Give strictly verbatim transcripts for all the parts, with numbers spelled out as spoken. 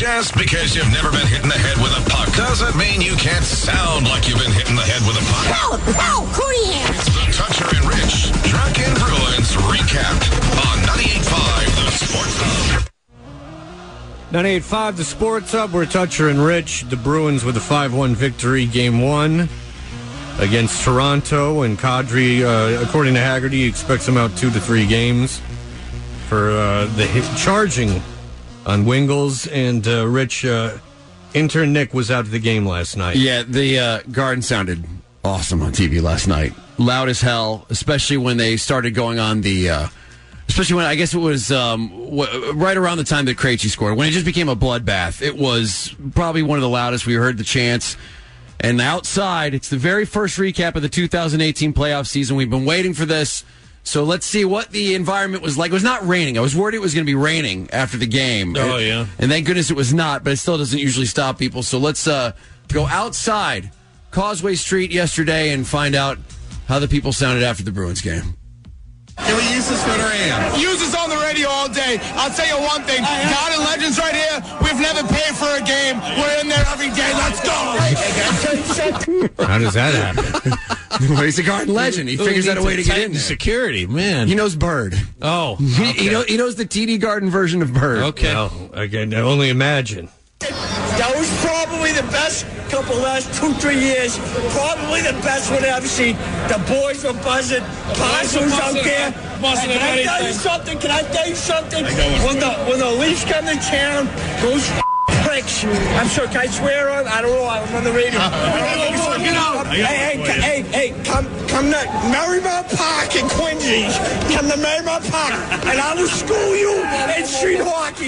Just because you've never been hit in the head with a puck doesn't mean you can't sound like you've been hit in the head with a puck. Help! Help! Who are you? It's the Toucher and Rich Drunken Bruins recap on ninety-eight point five The Sports Hub. ninety-eight point five The Sports Hub. We're Toucher and Rich. The Bruins with a five one victory, game one against Toronto. And Kadri, uh, according to Haggerty, expects them out two to three games for uh, the hit charging on Wingles. And uh, Rich, uh, intern Nick was out of the game last night. Yeah, the uh, Garden sounded awesome on T V last night. Loud as hell, especially when they started going on the... Uh, especially when, I guess it was um, w- right around the time that Krejci scored. When it just became a bloodbath. It was probably one of the loudest. We heard the chants. And outside, it's the very first recap of the two thousand eighteen playoff season. We've been waiting for this. So let's see what the environment was like. It was not raining. I was worried it was going to be raining after the game. Oh, it, yeah. And thank goodness it was not, but it still doesn't usually stop people. So let's uh, go outside Causeway Street yesterday and find out how the people sounded after the Bruins game. Can we use this for the radio? Use this on the radio all day. I'll tell you one thing. God and Legends right here. We've never paid for a game. We're in there every day. Let's go. How does that happen? Well, he's a Garden legend. He figures out a way to get in there. Security, man. He knows Bird. Oh. He, Okay. he, know, he knows the T D Garden version of Bird. Okay. Well, I can only imagine. That was probably the best couple last two, three years. Probably the best one I've seen. The boys were buzzing. Consoles out there. Can I tell you something? Can I tell you something? When the, when the Leafs come to town, those pricks, I'm sure, can I swear on? I don't know. I'm on the radio. Hey, hey, hey, hey, come, come to Marymount Park in Quincy. Come to Marymount Park, and I will school you in street hockey.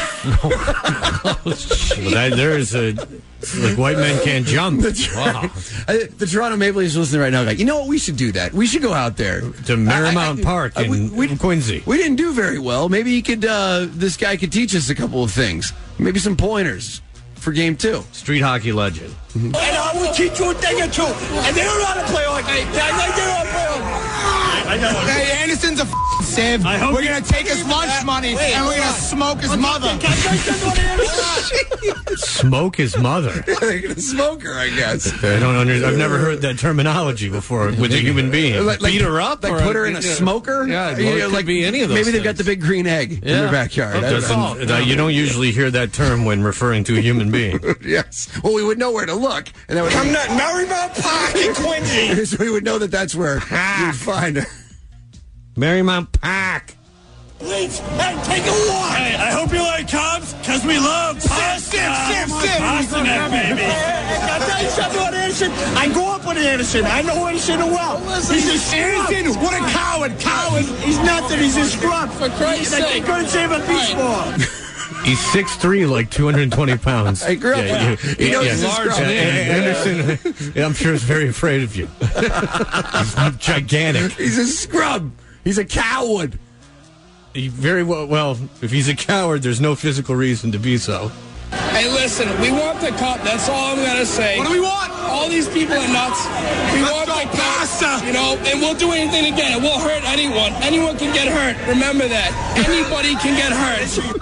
Well, that, there is a like white men can't jump. Wow. Uh, the Toronto Maple Leafs listening right now, like, you know what? We should do that. We should go out there To Marymount I- I- Park I- in we, we, Quincy. We didn't do very well. Maybe he could. Uh, this guy could teach us a couple of things. Maybe some pointers for game two. Street hockey legend. And I will teach you a thing or two. And they don't know how to play hockey. They, they don't know how to play hockey. I know. Hey, Anderson's a f***ing sieve. I hope We're going to take his lunch money Wait, and we're going hold to on. smoke his mother. Can I tell you something about Anderson? Smoke his mother. They're gonna smoke her, I guess. I don't under, I've never heard that terminology before with a human being. Like, like, Beat her up? Like or put her in a smoker? Yeah, well, You it know, could like be any of those Maybe they've got things. the big green egg in their backyard. It I don't doesn't, know. uh, you don't usually hear that term when referring to a human being. Yes. Well, we would know where to look. And that would Come to Marymount Park in Quincy. so we would know that that's where you'd find her. Marymount Park. Please, hey, take a walk. Hey, I hope you like Cubs, because we love pasta. Sip, sip, sip. Pasternak, baby. Hey, I'll tell you something about Anderson. I grew up with Anderson. I know Anderson well. He's a scrub. Anderson, what a coward. Coward. He's nothing. He's a scrub. For Christ's sake. They couldn't save a beach ball. He's six three, like two hundred twenty pounds. I grew up with him. He knows he's a scrub. Yeah, Anderson, yeah, I'm sure, is very afraid of you. He's gigantic. He's a scrub. He's a coward. He very well, well, if he's a coward, there's no physical reason to be so. Hey, listen, we want the cup. That's all I'm going to say. What do we want? All these people are nuts. We Let's want go the cup. pasta. You know, and we'll do anything to get it. We'll hurt anyone. Anyone can get hurt. Remember that. Anybody can get hurt.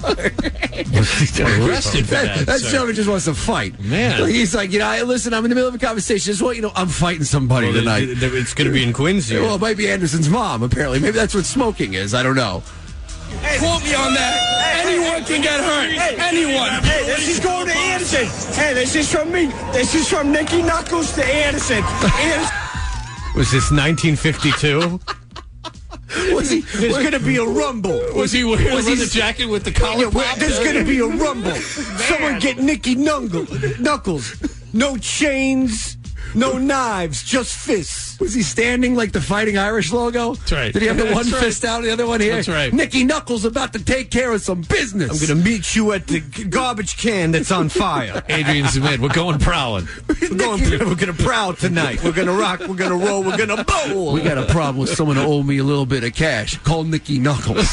He's arrested for That, that. that sir. gentleman just wants to fight. Man. Like, he's like, you know, I, listen, I'm in the middle of a conversation. Just want you know, I'm fighting somebody Well, tonight. th- th- it's going to be in Quincy. Well, it might be Anderson's mom, apparently. Maybe that's what smoking is. I don't know. Quote me on that. Anyone can get hurt. Anyone. Hey, this is going to Anderson. Hey, this is from me. This is from Nicky Knuckles to Anderson. Anderson. Was this nineteen fifty-two? Was he? There's going to be a rumble. Was he wearing was he- the jacket with the collar? Yeah, well, There's going to be a rumble. Someone get Nicky Knuckles. Knuckles. No chains, no knives, just fists. Was he standing like the Fighting Irish logo? That's right. Did he have the That's one right. fist out, the other one here? That's right. Nicky Knuckles about to take care of some business. I'm going to meet you at the g- garbage can that's on fire. Adrian Smith, we're going prowling. We're going. We're going to prowl tonight. We're going to rock. We're going to roll. We're going to bowl. We got a problem with someone who owed me a little bit of cash. Call Nicky Knuckles.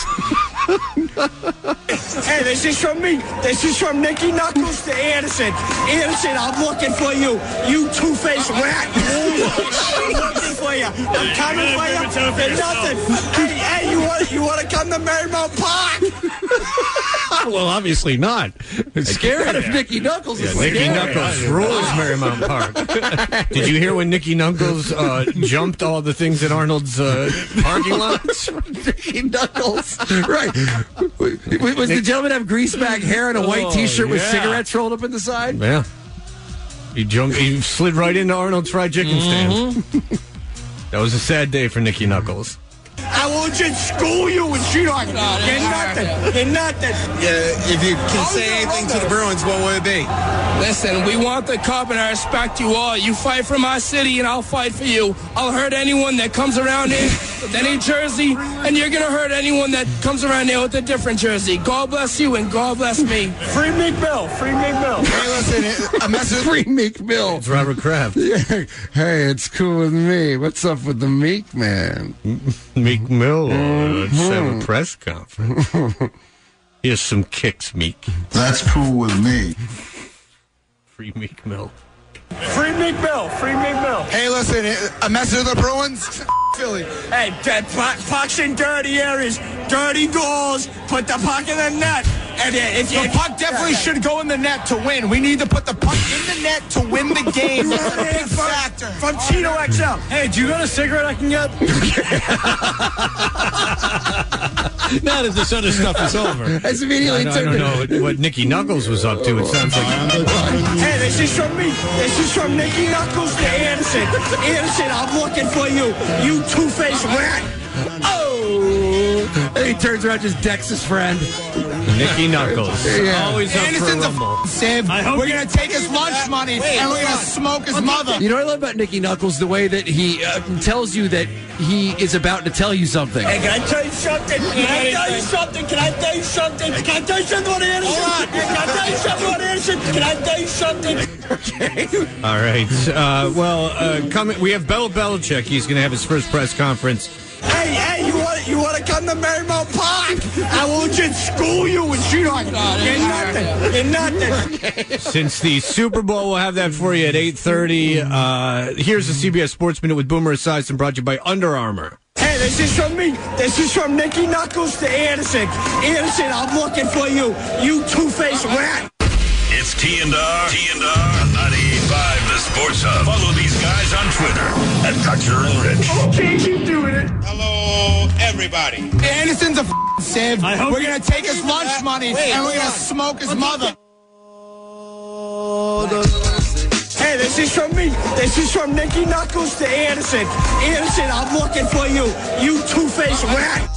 Hey, this is from me. This is from Nicky Knuckles to Anderson. Anderson, I'm looking for you. You two-faced rat. I'm looking for you. I'm coming for you. There's nothing. Hey, hey, you want you want to come to Marymount Park? Well, obviously not. It's scary. If Nicky Knuckles is Yeah, Nicky scary. Knuckles rules Marymount Park. Did you hear when Nicky Knuckles uh, jumped all the things in Arnold's uh, parking lot? Nicky Knuckles. Right. Was the gentleman have greaseback hair and a white Oh, T-shirt with yeah. cigarettes rolled up in the side? Yeah. He jumped. He slid right into Arnold's fried chicken stand. That was a sad day for Nicky Knuckles. I will just school you and shit on you. You're nothing. You're nothing. Yeah, if you can say anything to the Bruins, what would it be? Listen, we want the cup and I respect you all. You fight for my city and I'll fight for you. I'll hurt anyone that comes around here with any jersey, and you're going to hurt anyone that comes around here with a different jersey. God bless you and God bless me. Free Meek Mill. Free Meek Mill. Hey, listen, a message. Free Meek Mill. It's Robert Kraft. Yeah. Hey, it's cool with me. What's up with the Meek Man? Meek Mill. Uh, let's have a press conference. Here's some kicks, Meek. That's cool with me. Free Meek Mill. Free Meek Mill. Free Meek Mill. Hey, listen, a message to the Bruins. Philly. Hey, that puck, pucks in dirty areas, dirty goals. Put the puck in the net. And if you, The puck definitely should go in the net to win. We need to put the puck in the net to win the game. That's a big factor. From Tito X L. Hey, do you got a cigarette I can get? Now that this other stuff is over. That's immediately I don't, I took don't know what Nicky Knuckles was up to. It sounds like... Hey, this is from me. This is from Nicky Knuckles to Anderson. Anderson, I'm looking for you. You two-faced rat. Oh! And he turns around, just decks his friend. Nicky Knuckles. Yeah. Always up for a Anderson's a rumble. f- Siv. I hope We're you- going to take his lunch money and we're going to smoke his mother. You know what I love about Nicky Knuckles? The way that he uh, tells you that he is about to tell you something. Hey, can I tell you something? Can I tell you something? Can I tell you something? Can I tell you something about Anderson? Hold on. Can I tell you something about Anderson? Can I tell you something? Okay. All right. Uh, well, uh, coming, we have Bill Belichick. He's going to have his first press conference. Hey, hey, you want you want to come to Marymount Park? I will just school you and shit on you. You're nothing. You're nothing. Since the Super Bowl, we'll have that for you at eight thirty. Uh, here's the C B S Sports Minute with Boomer Esiason, brought to you by Under Armour. Hey, this is from me. This is from Nicky Knuckles to Anderson. Anderson, I'm looking for you. You two-faced rat. It's T and R. T and R ninety-eight point five, the Sports Hub. Follow these guys on Twitter at Doctor and Rich. Okay, keep doing it. Hello, everybody. Anderson's a f- Siv. We're going to take his lunch money and we're going to smoke his mother. Hey, this is from me. This is from Nicky Knuckles to Anderson. Anderson, I'm looking for you. You two-faced rat.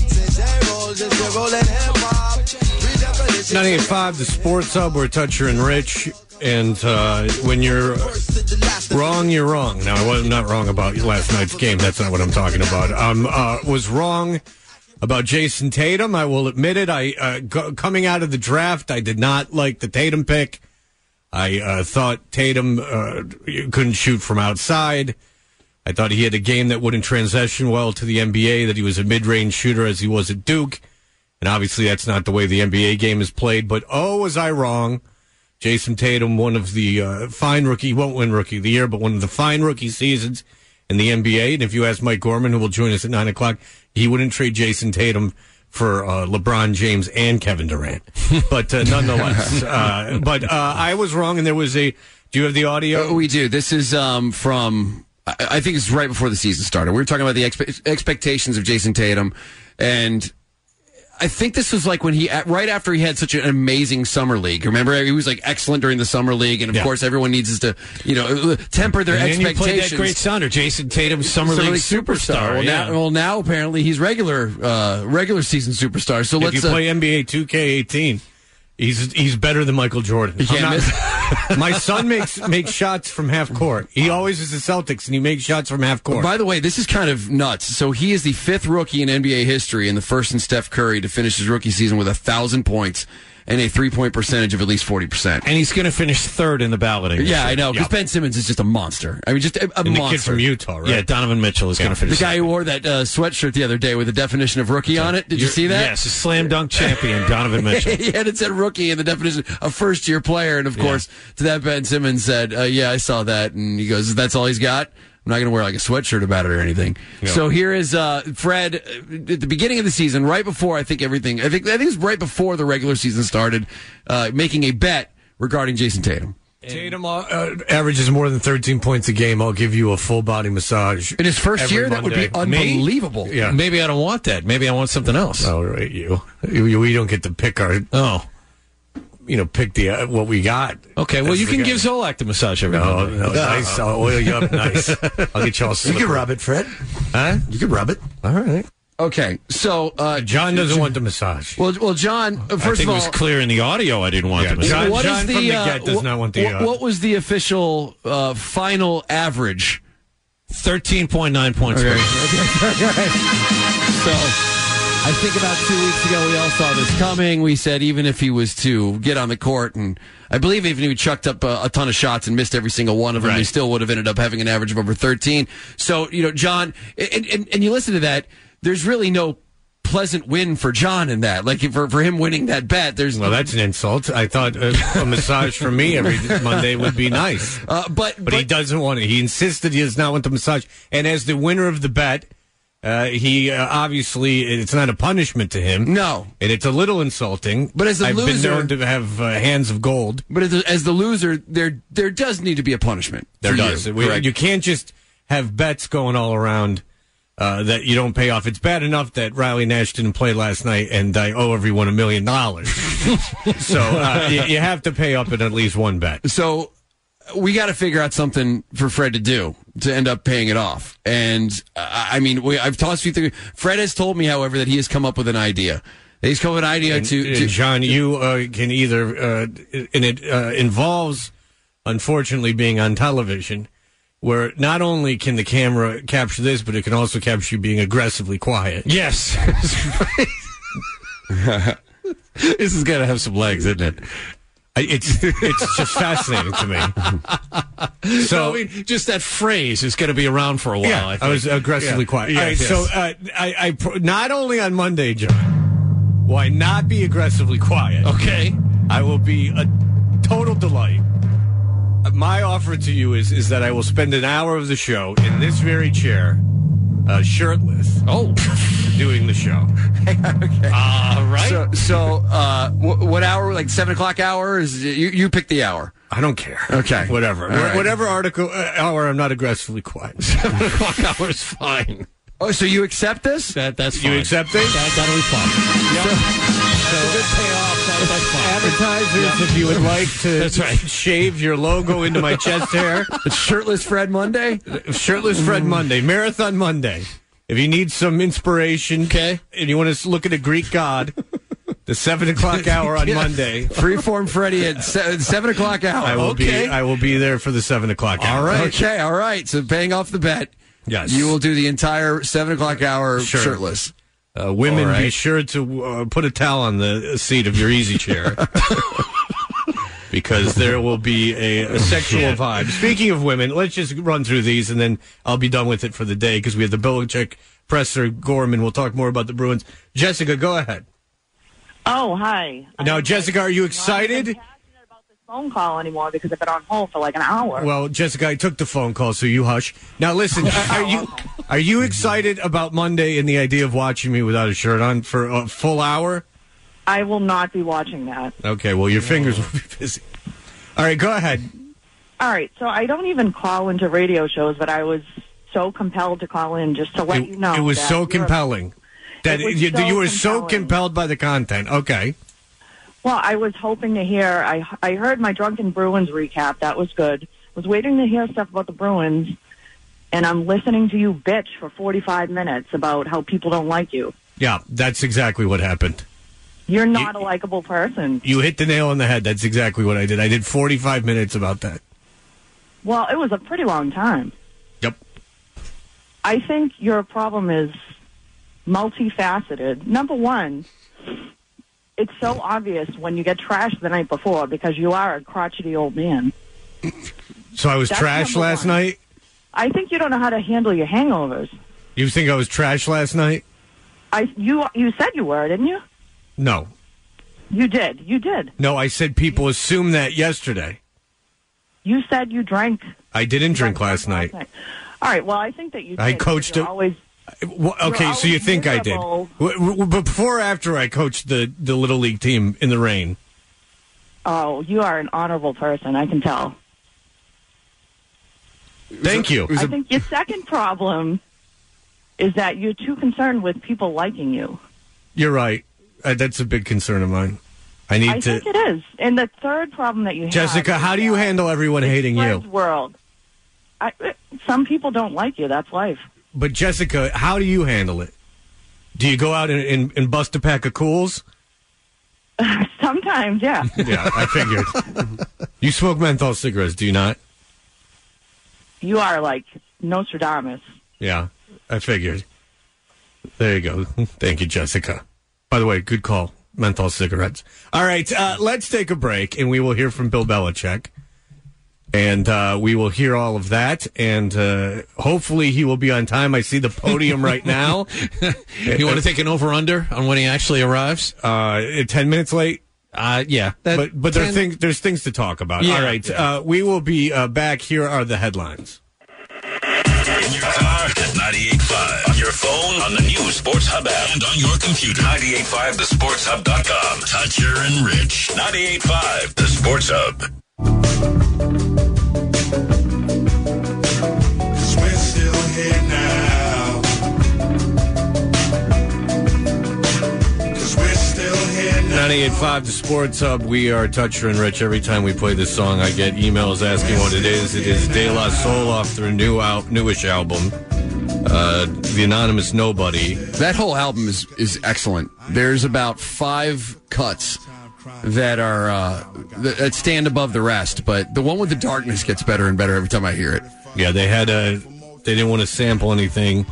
ninety-eight point five, the Sports Hub. We're Toucher and Rich. And uh, when you're wrong, you're wrong. Now, I was not wrong about last night's game. That's not what I'm talking about. I um, uh, was wrong about Jason Tatum. I will admit it. I uh, go, coming out of the draft, I did not like the Tatum pick. I uh, thought Tatum uh, couldn't shoot from outside. I thought he had a game that wouldn't transition well to the N B A, that he was a mid-range shooter as he was at Duke. And obviously that's not the way the N B A game is played. But, oh, was I wrong. Jason Tatum, one of the uh, fine rookie, won't win Rookie of the Year, but one of the fine rookie seasons in the N B A. And if you ask Mike Gorman, who will join us at nine o'clock, he wouldn't trade Jason Tatum for uh, LeBron James and Kevin Durant. But uh, nonetheless, uh, but uh, I was wrong, and there was a, do you have the audio? Uh, we do. This is um, from, I, I think it's right before the season started. We were talking about the expe- expectations of Jason Tatum, and I think this was like when he, right after he had such an amazing summer league. Remember, he was like excellent during the summer league, and of Yeah. course, everyone needs to, you know, temper their and then expectations. you played that great sounder, Jason Tatum, Summer, League, superstar. Well, yeah. now, well, now apparently he's regular, uh, regular season superstar. So If let's you uh, play N B A two K eighteen, he's he's better than Michael Jordan. You can't I'm miss. My son makes makes shots from half court. He always is the Celtics, and he makes shots from half court. By the way, this is kind of nuts. So he is the fifth rookie in N B A history and the first in Steph Curry to finish his rookie season with a thousand points and a three-point percentage of at least forty percent. And he's going to finish third in the balloting. this Yeah, year. I know, because Yep. Ben Simmons is just a monster. I mean, just a, a and the monster. kid from Utah, right? Yeah, Donovan Mitchell is going to finish The guy second. who wore that uh, sweatshirt the other day with the definition of rookie on it. Did you You're- see that? Yes, a slam dunk champion, Donovan Mitchell. He had it said rookie in the definition, a first-year player. And, of course, to that, Ben Simmons said, uh, yeah, I saw that. And he goes, that's all he's got? I'm not going to wear like a sweatshirt about it or anything. No. So here is uh, Fred at the beginning of the season, right before I think everything. I think I think it was right before the regular season started, uh, making a bet regarding Jason Tatum. Tatum uh, averages more than thirteen points a game. I'll give you a full body massage. In his first every year, that Monday. would be unbelievable. Me? Yeah. Maybe I don't want that. Maybe I want something else. Oh, right, you. you. We don't get to pick our, Oh. you know, pick the uh, what we got. Okay, well, That's you the can guy. give Zolak the massage every No, Monday. no, nice. I'll oil you up nice. I'll get you all You slippery. can rub it, Fred. Huh? You can rub it. All right. Okay, so uh, John doesn't want the massage. Well, well, John. Uh, I first think of all, it was clear in the audio I didn't want Yeah, the massage. John- what is John the, from the uh, get does wh- not want the, wh- uh, what was the official uh, final average? thirteen point nine points. Okay. per- So, I think about two weeks ago we all saw this coming. We said even if he was to get on the court, and I believe even if he chucked up a, a ton of shots and missed every single one of them, Right. he still would have ended up having an average of over thirteen. So, you know, John, and, and, and you listen to that, there's really no pleasant win for John in that. Like for for him winning that bet, there's Well, that's an insult. I thought a, a massage for me every Monday would be nice. uh, but, But, he doesn't want it. He insisted he does not want the massage. And as the winner of the bet, uh, he uh, obviously, it's not a punishment to him. No. And it's a little insulting. But as a I've loser- been known to have uh, hands of gold. But as the, as the loser, there there does need to be a punishment. There for does. You, We- correct? you can't just have bets going all around uh, that you don't pay off. It's bad enough that Riley Nash didn't play last night and I owe everyone a million dollars. So uh, you, you have to pay up in at least one bet. So we got to figure out something for Fred to do to end up paying it off. And uh, I mean, we, I've tossed you through. Fred has told me, however, that he has come up with an idea. He's come up with an idea And, to, and to John, you uh, can either, uh, and it uh, involves, unfortunately, being on television, where not only can the camera capture this, but it can also capture you being aggressively quiet. Yes. This is going to have some legs, isn't it? I- It's it's just fascinating to me. So, I mean, just that phrase is going to be around for a while. Yeah, I, I, think. was aggressively Yeah. quiet. Yeah, All right, yes. so uh, I, I pro- not only on Monday, John, will I not be aggressively quiet. Okay. I will be a total delight. Uh, My offer to you is is that I will spend an hour of the show in this very chair, uh, shirtless, Oh. doing the show. okay. All right. So, so uh, wh- what hour? Like seven o'clock hour? Is it, you you pick the hour? I don't care. Okay. Whatever. All right. Whatever article uh, hour, I'm not aggressively quiet. Seven o'clock hour is fine. Oh, so you accept this? That that's fine. You accept it? That, that'll be fine. So, so good payoff. That, that's fine. Advertisers, if you would like to That's right. shave your logo into my chest hair. It's Shirtless Fred Monday. Shirtless Fred Monday, Marathon Monday. If you need some inspiration, Okay. and you want to look at a Greek god, the seven o'clock hour on Yeah. Monday, Freeform Freddy at se- seven o'clock hour. I will Okay. be. I will be there for the seven o'clock hour. All right. Okay, all right. So paying off the bet. Yes. You will do the entire seven o'clock hour Sure. shirtless. Uh, women, All right. be sure to uh, put a towel on the seat of your easy chair. Because there will be a, a sexual vibe. Speaking of women, let's just run through these, and then I'll be done with it for the day, because we have the Belichick presser, Gorman. We'll talk more about the Bruins. Jessica, go ahead. Oh, hi. Now, I'm Jessica, are you not even excited? passionate about this phone call anymore because I've been on hold for like an hour. Well, Jessica, I took the phone call, so you hush. Now, listen, are, are you are you excited about Monday and the idea of watching me without a shirt on for a full hour? I will not be watching that. Okay, well, your fingers will be busy. All right, go ahead. All right, so I don't even call into radio shows, but I was so compelled to call in just to let It, you know. it was that so you're- compelling. That It was you, so you were so compelling. compelled by the content. Okay. Well, I was hoping to hear. I I heard my Drunken Bruins recap. That was good. Was waiting to hear stuff about the Bruins, and I'm listening to you bitch for forty-five minutes about how people don't like you. Yeah, that's exactly what happened. You're not a likable person. You hit the nail on the head. That's exactly what I did. I did forty-five minutes about that. Well, it was a pretty long time. Yep. I think your problem is multifaceted. Number one, it's so obvious when you get trashed the night before because you are a crotchety old man. So I was That's trash number last one. night? I think you don't know how to handle your hangovers. You think I was trash last night? I you you said you were, didn't you? No. You did. You did. No, I said people assumed that yesterday. You said you drank. I didn't drink last night. All All right. Well, I think that you. I did, coached you're it. Always. Well, okay, so you think miserable. I did? W- w- Before or after I coached the the little league team in the rain? Oh, you are an honorable person. I can tell. Thank you. I think your second problem is that you're too concerned with people liking you. You're right. Uh, that's a big concern of mine. I need I to. think it is. And the third problem that you have, Jessica, how do you handle everyone hating you? Fred's world. I, some people don't like you. That's life. But Jessica, how do you handle it? Do you go out and, and, and bust a pack of cools? Sometimes, yeah. Yeah, I figured. You smoke menthol cigarettes, do you not? You are like Nostradamus. Yeah, I figured. There you go. Thank you, Jessica. By the way, good call. Menthol cigarettes. All right, uh, let's take a break, and we will hear from Bill Belichick. And uh, we will hear all of that, and uh, hopefully he will be on time. I see the podium right now. You want to take an over-under on when he actually arrives? Uh, ten minutes late? Uh, yeah. That, but but there things, there's things to talk about. Yeah, all right, yeah. uh, we will be uh, back. Here are the headlines. In your car at ninety-eight point five. On your phone, on the new Sports Hub app, and on your computer. ninety-eight point five the sports hub dot com. Toucher and Rich. ninety-eight point five The Sports Hub. Cause we're still here now. Cause we're still here now. ninety-eight point five The Sports Hub. We are Toucher and Rich. Every time we play this song, I get emails asking what it is. It is De La Soul off their new out, newish album. Uh, the Anonymous Nobody. That whole album is, is excellent. There's about five cuts that are uh, that stand above the rest, but the one with the darkness gets better and better every time I hear it. Yeah, they had a. They didn't want to sample anything,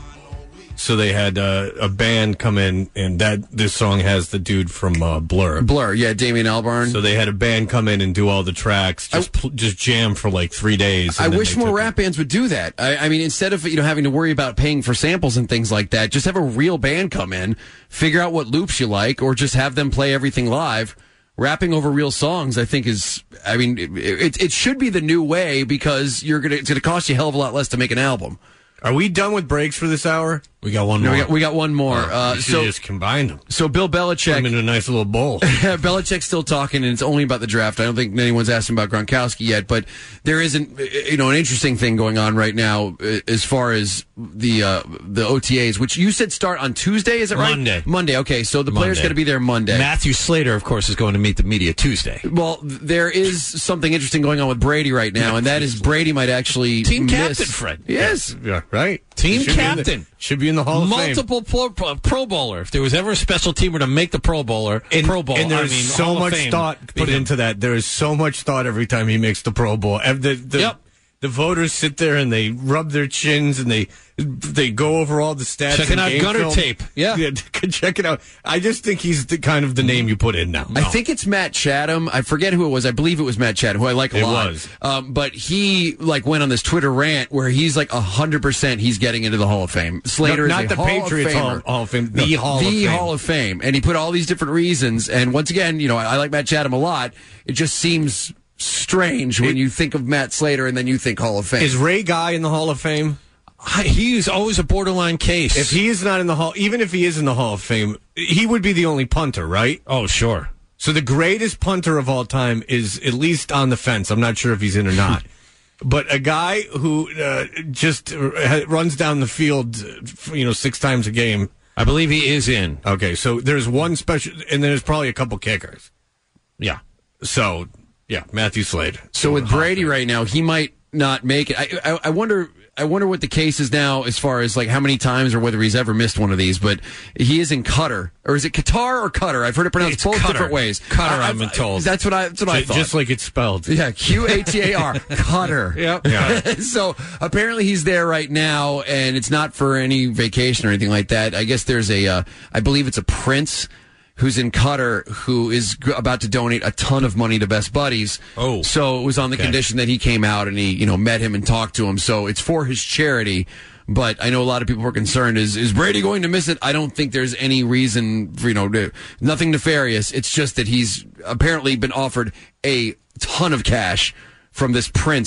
so they had uh, a band come in, and that this song has the dude from uh, Blur. Blur, yeah, Damien Albarn. So they had a band come in and do all the tracks, just pl- just jam for like three days. I and then wish they more took rap bands would do that. I, I mean, instead of you know having to worry about paying for samples and things like that, just have a real band come in, figure out what loops you like, or just have them play everything live. Rapping over real songs, I think, is, I mean, it, it, it should be the new way because you're gonna, it's going to cost you a hell of a lot less to make an album. Are we done with breaks for this hour? We got one no, more. We got, we got one more. Oh, uh, we should so just combined them. So Bill Belichick. Put them in a nice little bowl. Belichick's still talking, and it's only about the draft. I don't think anyone's asked him about Gronkowski yet, but there isn't, you know, an interesting thing going on right now as far as the uh, the O T As, which you said start on Tuesday. Is it right? Monday. Monday. Okay, so the Monday. players got to be there Monday. Matthew Slater, of course, is going to meet the media Tuesday. Well, there is something interesting going on with Brady right now, and that is Brady might actually Team miss. captain, Fred. Yes. Yeah, right. Team Should be in captain. the- should be in the Hall of Fame. Multiple pro, pro, pro Bowler. If there was ever a special teamer to make the Pro Bowler, And, Pro Bowl, and there's I mean, so Hall of much Fame, thought put him. into that. There is so much thought every time he makes the Pro Bowl. And The, the, Yep. the voters sit there and they rub their chins and they they go over all the stats. Checking and out game gutter film. tape. Yeah. yeah, check it out. I just think he's the kind of the name you put in now. I think it's Matt Chatham. I forget who it was. I believe it was Matt Chatham, who I like a It lot. was. Um, but he like went on this Twitter rant where he's like a hundred percent he's getting into the Hall of Fame. Slater No, is not a the Hall Patriots of Hall, Famer. Hall of Fame, No, the Hall of the Fame. Hall of Fame, and he put all these different reasons. And once again, you know, I, I like Matt Chatham a lot. It just seems strange when It- you think of Matt Slater and then you think Hall of Fame. Is Ray Guy in the Hall of Fame? He's always a borderline case. If he is not in the Hall, even if he is in the Hall of Fame, he would be the only punter, right? Oh, sure. So the greatest punter of all time is at least on the fence. I'm not sure if he's in or not. But a guy who uh, just uh, runs down the field, uh, you know, six times a game. I believe he is in. Okay, so there's one special, and there's probably a couple kickers. Yeah. So, yeah, Matthew Slade. So with Brady right now, he might not make it. I, I, I wonder. I wonder what the case is now as far as like how many times or whether he's ever missed one of these. But he is in Qatar, or is it Qatar or Qatar? I've heard it pronounced It's both Qatar. different ways. Qatar, I, I've been told. That's what I. That's what I J- thought. Just like it's spelled. Yeah, Q A T A R, Qatar. Yep. Yeah. So apparently he's there right now, and it's not for any vacation or anything like that. I guess there's a, uh, I believe it's a prince who's in Qatar who is g- about to donate a ton of money to Best Buddies. Oh. So it was on the Okay. condition that he came out and he, you know, met him and talked to him. So it's for his charity. But I know a lot of people were concerned. Is is Brady going to miss it? I don't think there's any reason for, you know, to, nothing nefarious. It's just that he's apparently been offered a ton of cash from this prince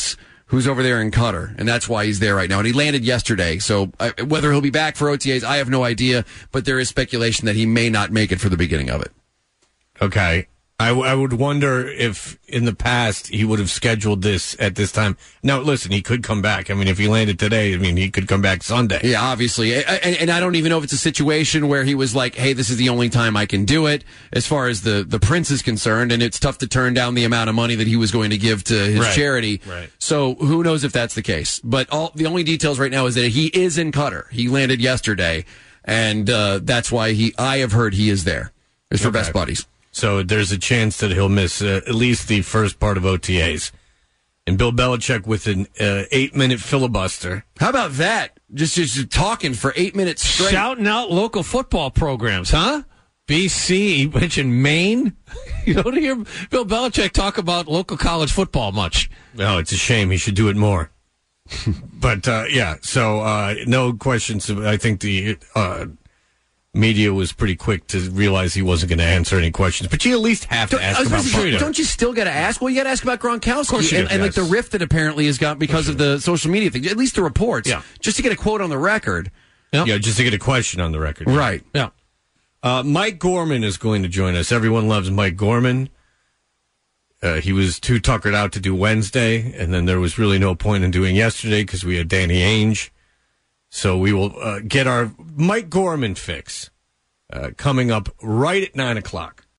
who's over there in Qatar, and that's why he's there right now. And he landed yesterday, so uh, whether he'll be back for O T As, I have no idea, but there is speculation that he may not make it for the beginning of it. Okay. I, w- I would wonder if in the past he would have scheduled this at this time. Now, listen, he could come back. I mean, if he landed today, I mean, he could come back Sunday. Yeah, obviously. And, and I don't even know if it's a situation where he was like, hey, this is the only time I can do it as far as the, the prince is concerned, and it's tough to turn down the amount of money that he was going to give to his right. charity. Right. So who knows if that's the case. But all the only details right now is that he is in Qatar. He landed yesterday, and uh, that's why he. I have heard he is there. It's for okay. Best Buddies. So there's a chance that he'll miss uh, at least the first part of O T As. And Bill Belichick with an uh, eight-minute filibuster. How about that? Just, just talking for eight minutes straight. Shouting out local football programs, huh? B C, he mentioned Maine. You don't hear Bill Belichick talk about local college football much. No, it's a shame. He should do it more. But, uh, yeah, so uh, no questions. I think the... Uh, media was pretty quick to realize he wasn't going to answer any questions, but you at least have to don't, ask about say, Don't you still got to ask? Well, you got to ask about Gronkowski of course you and, do, and yes. like the rift that apparently has got because of the social media thing. At least the reports, yeah. just to get a quote on the record. Yep. Yeah, just to get a question on the record. Right. Yeah. Uh, Mike Gorman is going to join us. Everyone loves Mike Gorman. Uh, he was too tuckered out to do Wednesday, and then there was really no point in doing yesterday because we had Danny Ainge. So we will uh, get our Mike Gorman fix. Uh, coming up right at nine o'clock.